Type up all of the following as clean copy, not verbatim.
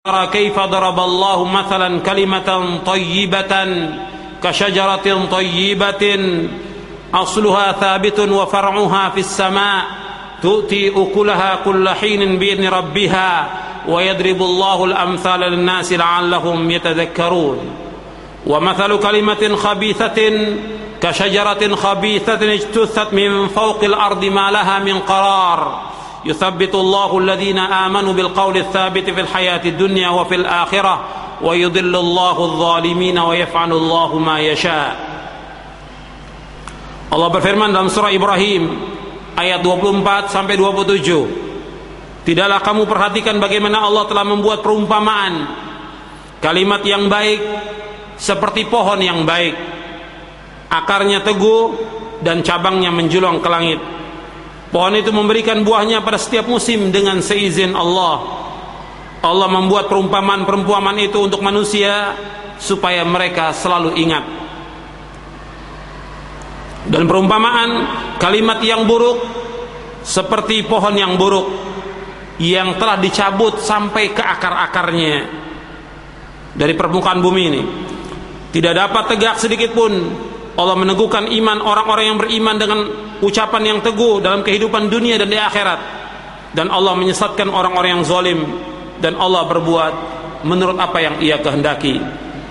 ترى كيف ضرب الله مثلا كلمة طيبة كشجرة طيبة أصلها ثابت وفرعها في السماء تؤتي أكلها كل حين بإذن ربها ويضرب الله الأمثال للناس لعلهم يتذكرون ومثل كلمة خبيثة كشجرة خبيثة اجتثت من فوق الأرض ما لها من قرار يثبت الله الذين آمنوا بالقول الثابت في الحياة الدنيا وفي الآخرة ويضل الله الظالمين ويفعل الله ما يشاء. Allah berfirman dalam surah Ibrahim ayat 24 sampai 27, tidaklah kamu perhatikan bagaimana Allah telah membuat perumpamaan kalimat yang baik seperti pohon yang baik, akarnya teguh dan cabangnya menjulang ke langit. Pohon itu memberikan buahnya pada setiap musim dengan seizin Allah. Allah membuat perumpamaan itu untuk manusia supaya mereka selalu ingat. Dan perumpamaan kalimat yang buruk seperti pohon yang buruk yang telah dicabut sampai ke akar-akarnya dari permukaan bumi ini. Tidak dapat tegak sedikit pun. Allah meneguhkan iman orang-orang yang beriman dengan ucapan yang teguh dalam kehidupan dunia dan di akhirat, dan Allah menyesatkan orang-orang yang zalim, dan Allah berbuat menurut apa yang Ia kehendaki.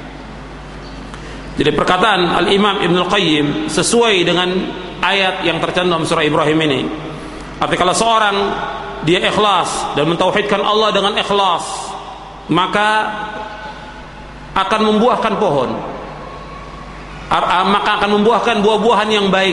Jadi perkataan Al-Imam Ibnul Qayyim sesuai dengan ayat yang tercantum surah Ibrahim ini. Artinya kalau seorang dia ikhlas dan mentauhidkan Allah dengan ikhlas, maka akan membuahkan pohon, maka akan membuahkan buah-buahan yang baik,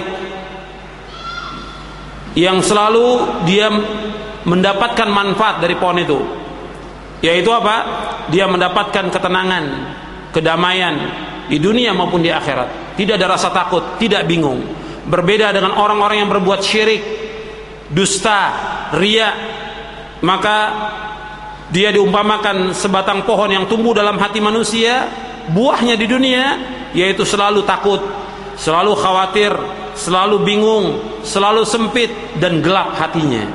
yang selalu dia mendapatkan manfaat dari pohon itu, yaitu apa? Dia mendapatkan ketenangan, kedamaian di dunia maupun di akhirat. Tidak ada rasa takut, tidak bingung. Berbeda dengan orang-orang yang berbuat syirik, dusta, riya, maka dia diumpamakan sebatang pohon yang tumbuh dalam hati manusia. Buahnya di dunia yaitu selalu takut, selalu khawatir, selalu bingung, selalu sempit dan gelap hatinya.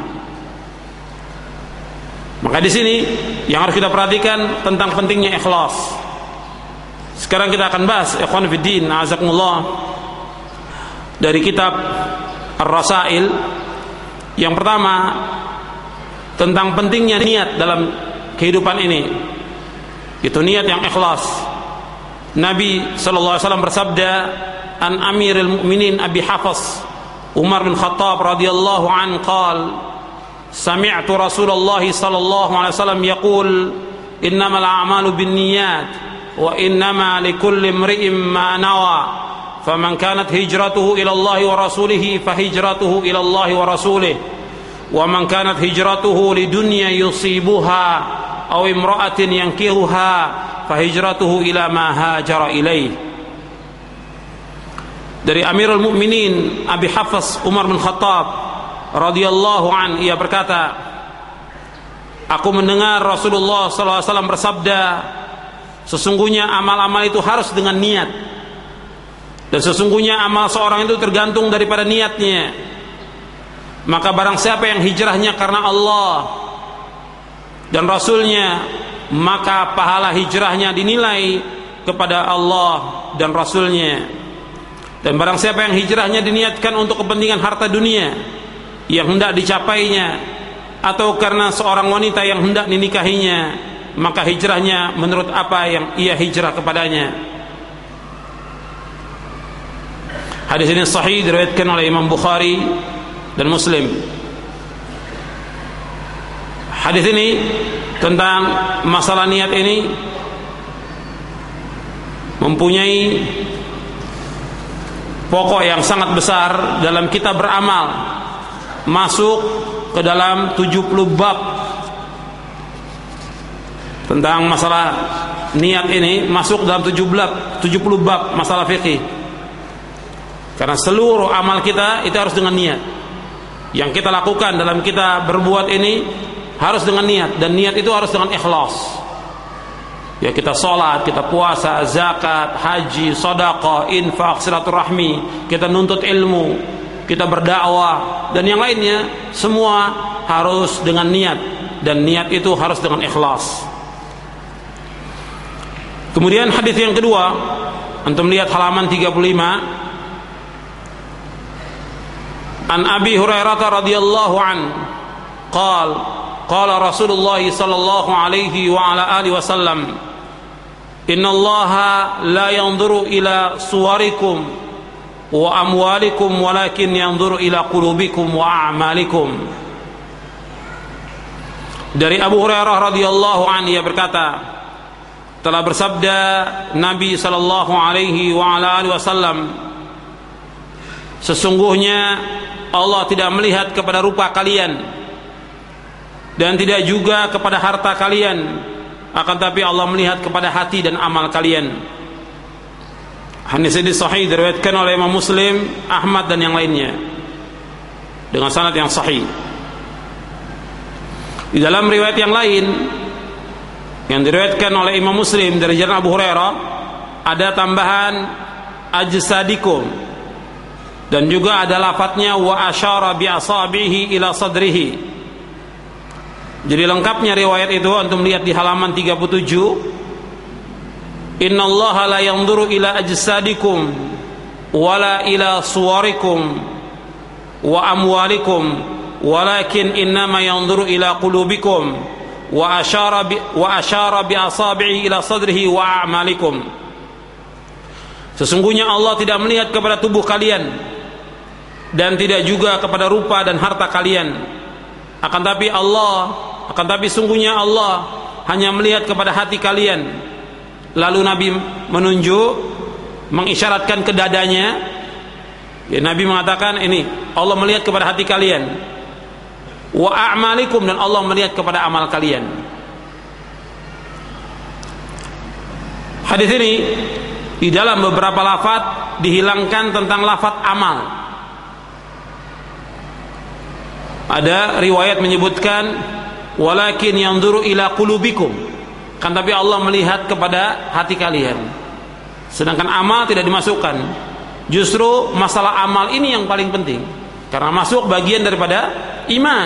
Maka di sini yang harus kita perhatikan tentang pentingnya ikhlas. Sekarang kita akan bahas ikhwan fiddin azakumullah dari kitab Ar-Rasail. Yang pertama tentang pentingnya niat dalam kehidupan ini, itu niat yang ikhlas. Nabi SAW bersabda, an Amiril Mu'minin Abi Hafs Umar bin Khattab radhiyallahu an qal sami'tu Rasulullah sallallahu alaihi wasallam yaqul innamal a'malu binniyat wa innama likulli imri'in ma nawa faman kanat hijratuhu ila Allah wa rasulih fa hijratuhu ila Allah wa rasulih wa man kanat hijratuhu lidunya yusibuha aw imra'atin yankihuha fa hijratuhu ila ma hajara ilaih. Dari Amirul Mukminin Abi Hafs Umar bin Khattab radhiyallahu an, ia berkata, aku mendengar Rasulullah SAW bersabda, sesungguhnya amal-amal itu harus dengan niat, dan sesungguhnya amal seorang itu tergantung daripada niatnya. Maka barang siapa yang hijrahnya karena Allah dan Rasulnya, maka pahala hijrahnya dinilai kepada Allah dan Rasulnya. Dan barang siapa yang hijrahnya diniatkan untuk kepentingan harta dunia yang hendak dicapainya, atau karena seorang wanita yang hendak dinikahinya, maka hijrahnya menurut apa yang ia hijrah kepadanya. Hadis ini sahih, diriwayatkan oleh Imam Bukhari dan Muslim. Hadis ini tentang masalah niat ini mempunyai pokok yang sangat besar dalam kita beramal, masuk ke dalam 70 bab tentang masalah niat ini, masuk dalam 70 bab masalah fikih. Karena seluruh amal kita itu harus dengan niat. Yang kita lakukan dalam kita berbuat ini harus dengan niat, dan niat itu harus dengan ikhlas. Ya, kita sholat, kita puasa, zakat, haji, sedekah, infak, silaturahmi, kita nuntut ilmu, kita berdakwah, dan yang lainnya semua harus dengan niat, dan niat itu harus dengan ikhlas. Kemudian hadis yang kedua, antum lihat halaman 35. An Abi Hurairah radhiyallahu an qala Rasulullah sallallahu alaihi wa ala alihi wasallam, innallaha la yanzuru ila suwarikum wa amwalikum walakin yanzuru ila qulubikum wa a'malikum. Dari Abu Hurairah radhiyallahu anhu, ia berkata, telah bersabda Nabi sallallahu alaihi wa ala alihi wasallam, sesungguhnya Allah tidak melihat kepada rupa kalian dan tidak juga kepada harta kalian, akan tapi Allah melihat kepada hati dan amal kalian. Hadis ini sahih, diriwayatkan oleh Imam Muslim, Ahmad dan yang lainnya dengan sanad yang sahih. Di dalam riwayat yang lain yang diriwayatkan oleh Imam Muslim dari jalan Abu Hurairah, ada tambahan ajsadikum, dan juga ada lafadznya wa asyara bi asabihi ila sadrihi. Jadi lengkapnya riwayat itu antum lihat di halaman 37. Innallaha la yanzuru ila ajsadikum wala ila suwarikum wa amwalikum walakin innama yanzuru ila qulubikum wa asyara bi asabihi ila sadrihi wa a'malikum. Sesungguhnya Allah tidak melihat kepada tubuh kalian dan tidak juga kepada rupa dan harta kalian, akan tapi sungguhnya Allah hanya melihat kepada hati kalian. Lalu Nabi menunjuk, mengisyaratkan ke dadanya. Nabi mengatakan, ini Allah melihat kepada hati kalian. Wa a'malikum, dan Allah melihat kepada amal kalian. Hadis ini di dalam beberapa lafaz dihilangkan tentang lafaz amal. Ada riwayat menyebutkan walakin yanzuru ila qulubikum, kan tapi Allah melihat kepada hati kalian. Sedangkan amal tidak dimasukkan. Justru masalah amal ini yang paling penting, karena masuk bagian daripada iman.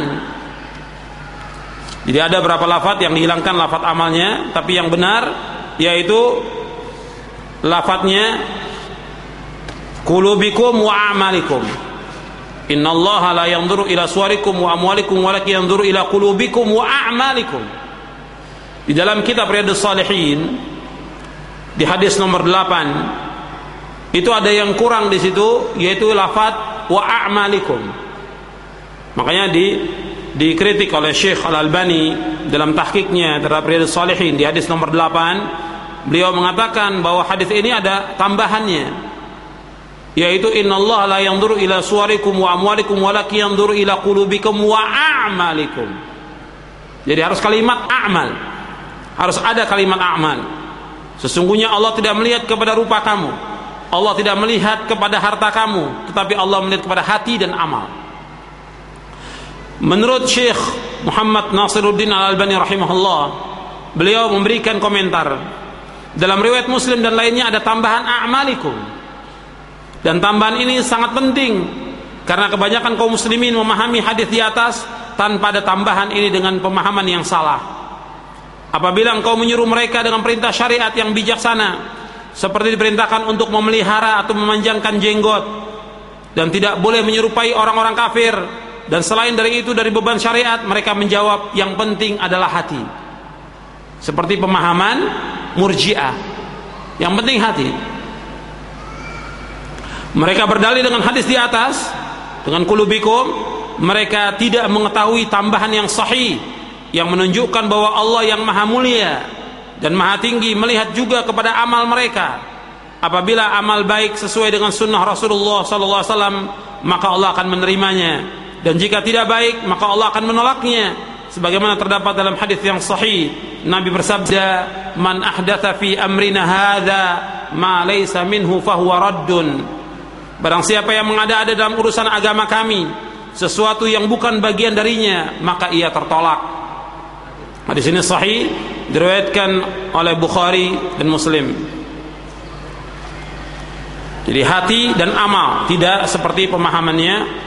Jadi ada beberapa lafaz yang dihilangkan lafaz amalnya, tapi yang benar yaitu lafaznya qulubikum wa a'malikum. Innallaha la yanzuru ila suwarikum wa amwalikum walakin yanzuru ila qulubikum wa a'malikum. Di dalam kitab Riyadhus Shalihin di hadis nomor 8 itu ada yang kurang di situ, yaitu lafaz wa a'malikum. Makanya dikritik oleh Syekh Al-Albani dalam tahqiqnya terhadap Riyadhus Shalihin di hadis nomor 8. Beliau mengatakan bahwa hadis ini ada tambahannya, yaitu innallaha la yanzuru ila suwarikum wa amwalikum walakin yanzuru ila qulubikum wa a'malikum. Jadi harus kalimat a'mal, harus ada kalimat a'mal. Sesungguhnya Allah tidak melihat kepada rupa kamu, Allah tidak melihat kepada harta kamu, tetapi Allah melihat kepada hati dan amal. Menurut Syekh Muhammad Nasiruddin Al-Albani rahimahullah, beliau memberikan komentar, dalam riwayat Muslim dan lainnya ada tambahan a'malikum, dan tambahan ini sangat penting karena kebanyakan kaum muslimin memahami hadis di atas tanpa ada tambahan ini dengan pemahaman yang salah. Apabila engkau menyuruh mereka dengan perintah syariat yang bijaksana, seperti diperintahkan untuk memelihara atau memanjangkan jenggot, dan tidak boleh menyerupai orang-orang kafir, dan selain dari itu dari beban syariat, mereka menjawab yang penting adalah hati, seperti pemahaman Murji'ah, yang penting hati. Mereka berdalil dengan hadis di atas, dengan qulubikum. Mereka tidak mengetahui tambahan yang sahih yang menunjukkan bahwa Allah yang maha mulia dan maha tinggi melihat juga kepada amal mereka. Apabila amal baik sesuai dengan sunnah Rasulullah SAW, maka Allah akan menerimanya, dan jika tidak baik maka Allah akan menolaknya. Sebagaimana terdapat dalam hadis yang sahih, Nabi bersabda, man ahdatha fi amrina hadza ma laysa minhu fahuwa raddun. Barang siapa yang mengada-ada dalam urusan agama kami sesuatu yang bukan bagian darinya, maka ia tertolak. Hadis ini sahih, diriwayatkan oleh Bukhari dan Muslim. Jadi hati dan amal, tidak seperti pemahamannya